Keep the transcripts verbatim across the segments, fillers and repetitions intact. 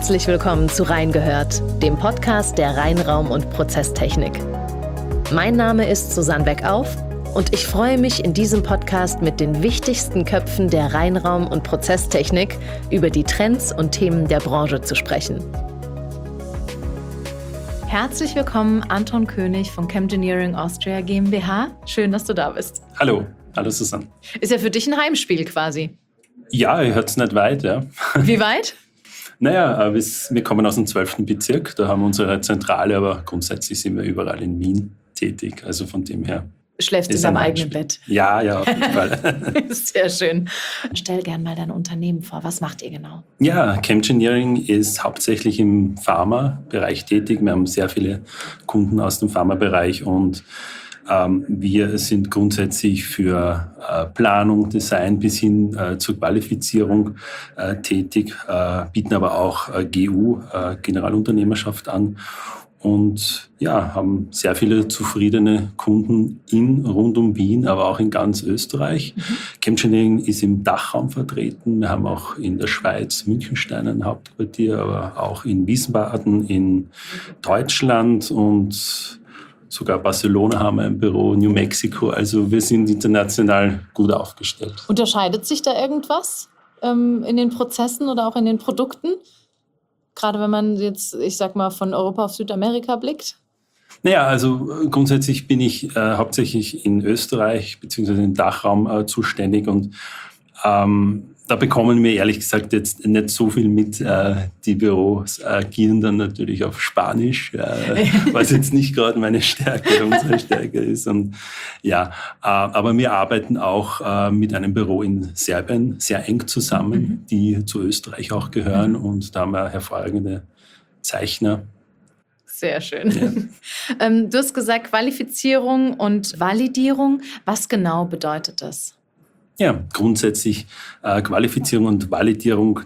Herzlich willkommen zu Reingehört, dem Podcast der Reinraum- und Prozesstechnik. Mein Name ist Susanne Beckauf und ich freue mich, in diesem Podcast mit den wichtigsten Köpfen der Reinraum- und Prozesstechnik über die Trends und Themen der Branche zu sprechen. Herzlich willkommen, Anton König von Chemgineering Austria GmbH. Schön, dass du da bist. Hallo, hallo Susanne. Ist ja für dich ein Heimspiel quasi. Ja, ihr hört es nicht weit, ja. Wie weit? Naja, wir kommen aus dem zwölften Bezirk, da haben wir unsere Zentrale, aber grundsätzlich sind wir überall in Wien tätig, also von dem her. Schläfst du in deinem eigenen Bett? Ja, ja, auf jeden Fall. Sehr schön. Stell gerne mal dein Unternehmen vor. Was macht ihr genau? Ja, Chemgineering ist hauptsächlich im Pharma-Bereich tätig. Wir haben sehr viele Kunden aus dem Pharma-Bereich und ähm, wir sind grundsätzlich für äh, Planung, Design bis hin äh, zur Qualifizierung äh, tätig, äh, bieten aber auch äh, G U, äh, Generalunternehmerschaft an. Und ja, haben sehr viele zufriedene Kunden in, rund um Wien, aber auch in ganz Österreich. Mhm. Chemgineering ist im Dachraum vertreten. Wir haben auch in der Schweiz Münchenstein ein Hauptquartier, aber auch in Wiesbaden, in Deutschland und sogar Barcelona haben wir ein Büro, New Mexico. Also wir sind international gut aufgestellt. Unterscheidet sich da irgendwas ähm, in den Prozessen oder auch in den Produkten? Gerade wenn man jetzt, ich sag mal, von Europa auf Südamerika blickt? Naja, also grundsätzlich bin ich äh, hauptsächlich in Österreich bzw. im Dachraum äh, zuständig und ähm, da bekommen wir ehrlich gesagt jetzt nicht so viel mit. Äh, die Büros agieren dann natürlich auf Spanisch, äh, was jetzt nicht gerade meine Stärke, unsere Stärke ist. Und ja, äh, aber wir arbeiten auch äh, mit einem Büro in Serbien sehr eng zusammen, mhm. die zu Österreich auch gehören. Mhm. Und da haben wir hervorragende Zeichner. Sehr schön. Ja. ähm, du hast gesagt Qualifizierung und Validierung. Was genau bedeutet das? Ja, grundsätzlich äh, Qualifizierung und Validierung,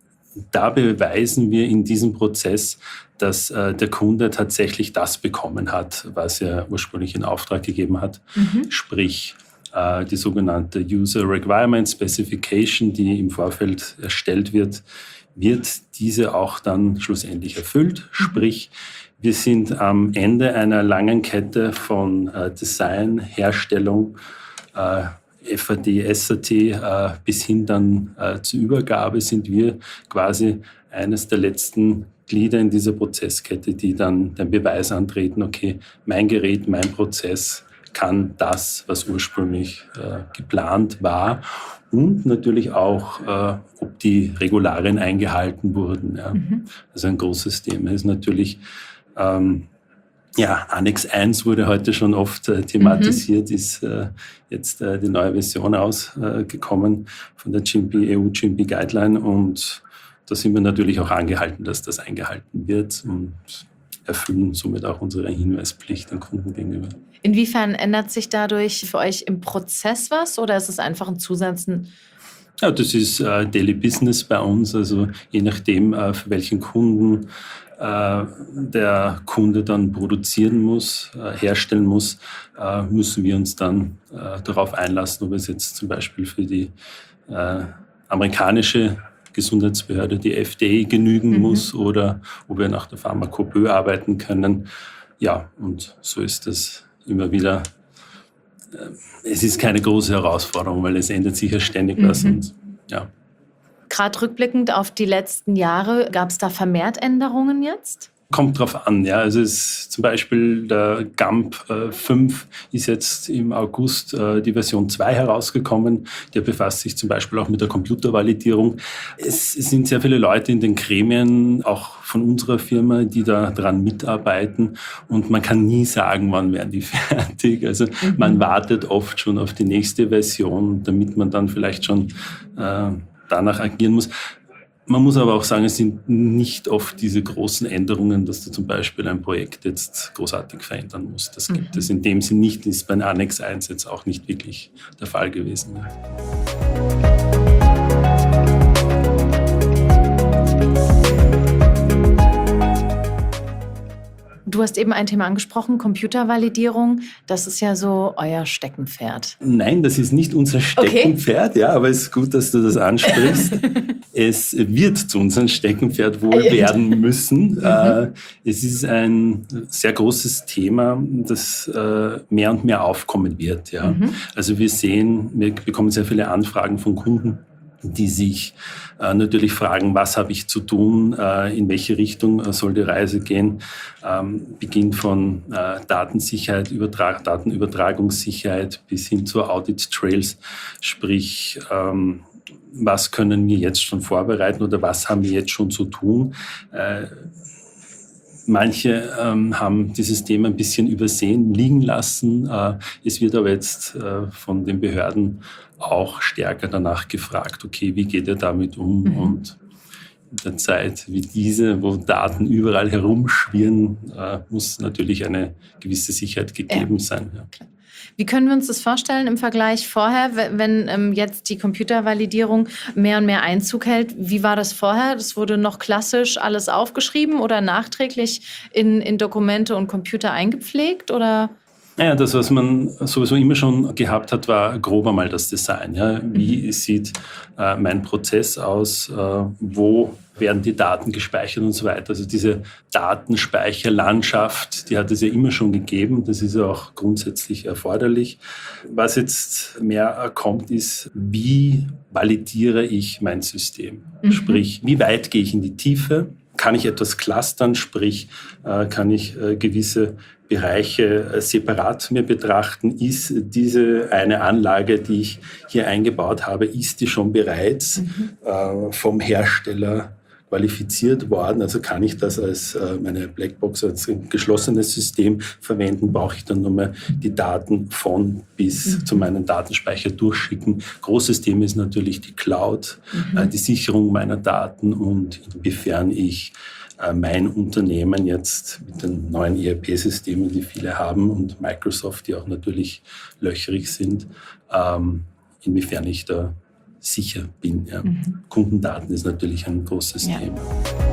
da beweisen wir in diesem Prozess, dass äh, der Kunde tatsächlich das bekommen hat, was er ursprünglich in Auftrag gegeben hat. Mhm. Sprich, äh, die sogenannte User Requirement Specification, die im Vorfeld erstellt wird, wird diese auch dann schlussendlich erfüllt. Mhm. Sprich, wir sind am Ende einer langen Kette von äh, Design, Herstellung, äh, F A D, S A T äh, bis hin dann äh, zur Übergabe sind wir quasi eines der letzten Glieder in dieser Prozesskette, die dann den Beweis antreten, okay, mein Gerät, mein Prozess kann das, was ursprünglich äh, geplant war und natürlich auch, äh, ob die Regularien eingehalten wurden. Ja. Mhm. Also ein großes Thema ist natürlich, ähm, ja, Annex eins wurde heute schon oft äh, thematisiert, mhm. ist äh, jetzt äh, die neue Version ausgekommen äh, von der G M P, E U G M P Guideline und da sind wir natürlich auch angehalten, dass das eingehalten wird und erfüllen somit auch unsere Hinweispflicht den Kunden gegenüber. Inwiefern ändert sich dadurch für euch im Prozess was oder ist es einfach ein Zusatz? Ja, das ist äh, Daily Business bei uns, also je nachdem, äh, für welchen Kunden der Kunde dann produzieren muss, herstellen muss, müssen wir uns dann darauf einlassen, ob es jetzt zum Beispiel für die amerikanische Gesundheitsbehörde, die F D A, genügen mhm. muss oder ob wir nach der Pharmakopoe arbeiten können. Ja, und so ist es immer wieder. Es ist keine große Herausforderung, weil es ändert sich ja ständig was. Mhm. Und, ja. Gerade rückblickend auf die letzten Jahre, gab es da vermehrt Änderungen jetzt? Kommt drauf an, ja. Also es zum Beispiel der G A M P fünf ist jetzt im August äh, die Version zwei herausgekommen. Der befasst sich zum Beispiel auch mit der Computervalidierung. Es, es sind sehr viele Leute in den Gremien, auch von unserer Firma, die da dran mitarbeiten. Und man kann nie sagen, wann werden die fertig. Also mhm. man wartet oft schon auf die nächste Version, damit man dann vielleicht schon äh, danach agieren muss. Man muss aber auch sagen, es sind nicht oft diese großen Änderungen, dass du zum Beispiel ein Projekt jetzt großartig verändern musst. Das gibt mhm. es in dem Sinn nicht, ist bei Annex eins jetzt auch nicht wirklich der Fall gewesen. Du hast eben ein Thema angesprochen, Computervalidierung. Das ist ja so euer Steckenpferd. Nein, das ist nicht unser Steckenpferd, okay. Ja, aber es ist gut, dass du das ansprichst. Es wird zu unserem Steckenpferd wohl werden müssen. Mhm. Es ist ein sehr großes Thema, das mehr und mehr aufkommen wird. Ja. Mhm. Also wir sehen, wir bekommen sehr viele Anfragen von Kunden, die sich äh, natürlich fragen, was habe ich zu tun, äh, in welche Richtung äh, soll die Reise gehen. Ähm, beginnt von äh, Datensicherheit, Übertrag, Datenübertragungssicherheit bis hin zu Audit Trails, sprich, ähm, was können wir jetzt schon vorbereiten oder was haben wir jetzt schon zu tun. Äh, Manche ähm, haben dieses Thema ein bisschen übersehen, liegen lassen. Äh, es wird aber jetzt äh, von den Behörden auch stärker danach gefragt, okay, wie geht ihr damit um? Mhm. Und in der Zeit wie diese, wo Daten überall herumschwirren, äh, muss natürlich eine gewisse Sicherheit gegeben ja. sein. Ja. Wie können wir uns das vorstellen im Vergleich vorher, wenn ähm, jetzt die Computervalidierung mehr und mehr Einzug hält? Wie war das vorher? Das wurde noch klassisch alles aufgeschrieben oder nachträglich in, in Dokumente und Computer eingepflegt? Oder? Naja, das, was man sowieso immer schon gehabt hat, war grob einmal das Design. Ja? Wie mhm. sieht äh, mein Prozess aus? Äh, wo werden die Daten gespeichert und so weiter? Also diese Datenspeicherlandschaft, die hat es ja immer schon gegeben. Das ist ja auch grundsätzlich erforderlich. Was jetzt mehr kommt, ist, wie validiere ich mein System? Mhm. Sprich, wie weit gehe ich in die Tiefe? Kann ich etwas clustern? Sprich, äh, kann ich äh, gewisse Bereiche separat mir betrachten, ist diese eine Anlage, die ich hier eingebaut habe, ist die schon bereits mhm. äh, vom Hersteller qualifiziert worden? Also kann ich das als äh, meine Blackbox, als ein geschlossenes System verwenden? Brauche ich dann nur mehr die Daten von bis mhm. zu meinem Datenspeicher durchschicken? Großes Thema ist natürlich die Cloud, mhm. äh, die Sicherung meiner Daten und inwiefern ich mein Unternehmen jetzt mit den neuen E R P-Systemen, die viele haben, und Microsoft, die auch natürlich löcherig sind, ähm, inwiefern ich da sicher bin. Ja. Mhm. Kundendaten ist natürlich ein großes ja. Thema.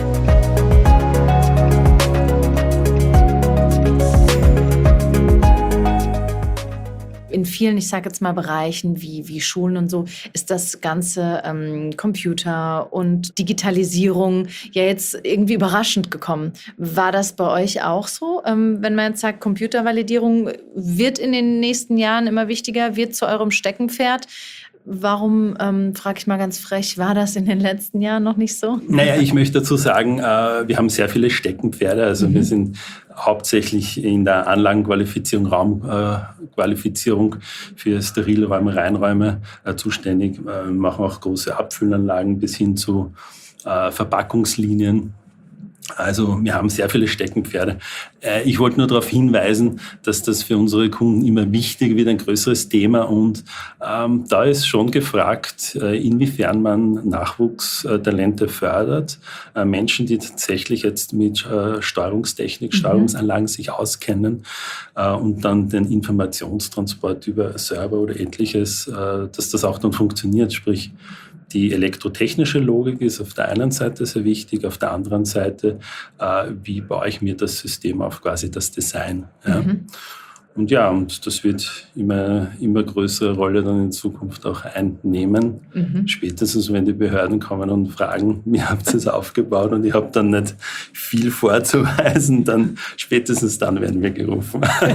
In vielen, ich sage jetzt mal, Bereichen wie, wie Schulen und so, ist das ganze ähm, Computer und Digitalisierung ja jetzt irgendwie überraschend gekommen. War das bei euch auch so? Ähm, wenn man jetzt sagt, Computervalidierung wird in den nächsten Jahren immer wichtiger, wird zu eurem Steckenpferd. Warum, ähm, frage ich mal ganz frech, war das in den letzten Jahren noch nicht so? Naja, ich möchte dazu sagen, äh, wir haben sehr viele Steckenpferde. Also mhm. wir sind hauptsächlich in der Anlagenqualifizierung, Raumqualifizierung für Sterilräume, Reinräume äh, zuständig. Äh, wir machen auch große Abfüllanlagen bis hin zu äh, Verpackungslinien. Also wir haben sehr viele Steckenpferde. Ich wollte nur darauf hinweisen, dass das für unsere Kunden immer wichtiger wird, ein größeres Thema. Und ähm, da ist schon gefragt, äh, inwiefern man Nachwuchstalente fördert. Äh, Menschen, die tatsächlich jetzt mit äh, Steuerungstechnik, mhm. Steuerungsanlagen sich auskennen äh, und dann den Informationstransport über Server oder Etliches, äh, dass das auch dann funktioniert. Sprich, die elektrotechnische Logik ist auf der einen Seite sehr wichtig, auf der anderen Seite, äh, wie baue ich mir das System auf, quasi das Design. Ja? Mhm. Und ja, und das wird immer, immer größere Rolle dann in Zukunft auch einnehmen. Mhm. Spätestens, wenn die Behörden kommen und fragen, wie habt ihr es aufgebaut und ich habe dann nicht viel vorzuweisen, dann spätestens dann werden wir gerufen.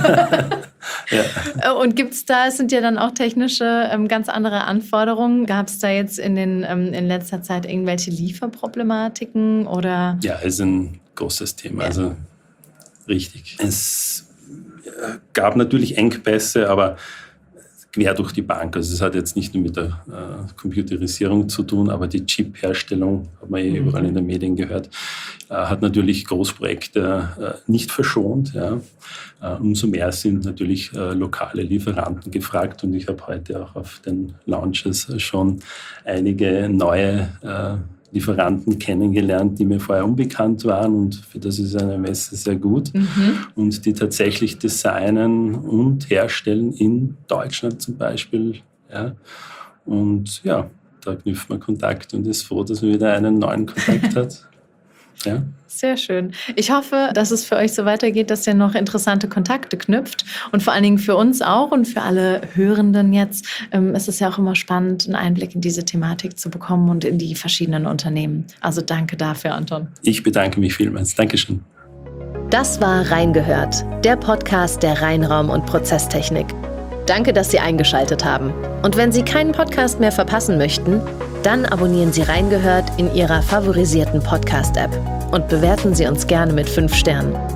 Ja. Und gibt es da, es sind ja dann auch technische, ähm, ganz andere Anforderungen. Gab es da jetzt in, den, ähm, in letzter Zeit irgendwelche Lieferproblematiken? Oder? Ja, es ist ein großes Thema, ja. Also richtig. Es gab natürlich Engpässe, aber quer durch die Bank. Also es hat jetzt nicht nur mit der äh, Computerisierung zu tun, aber die Chip-Herstellung, hat man eh mhm. überall in den Medien gehört, äh, hat natürlich Großprojekte äh, nicht verschont. Ja. Äh, umso mehr sind natürlich äh, lokale Lieferanten gefragt und ich habe heute auch auf den Launches schon einige neue äh, Lieferanten kennengelernt, die mir vorher unbekannt waren und für das ist eine Messe sehr gut mhm. und die tatsächlich designen und herstellen in Deutschland zum Beispiel. Ja. Und ja, da knüpft man Kontakt und ist froh, dass man wieder einen neuen Kontakt hat. Ja. Sehr schön. Ich hoffe, dass es für euch so weitergeht, dass ihr noch interessante Kontakte knüpft und vor allen Dingen für uns auch und für alle Hörenden jetzt. Ähm, es ist ja auch immer spannend, einen Einblick in diese Thematik zu bekommen und in die verschiedenen Unternehmen. Also danke dafür, Anton. Ich bedanke mich vielmals. Dankeschön. Das war Reingehört, der Podcast der Rheinraum- und Prozesstechnik. Danke, dass Sie eingeschaltet haben. Und wenn Sie keinen Podcast mehr verpassen möchten, dann abonnieren Sie Reingehört in Ihrer favorisierten Podcast-App und bewerten Sie uns gerne mit fünf Sternen.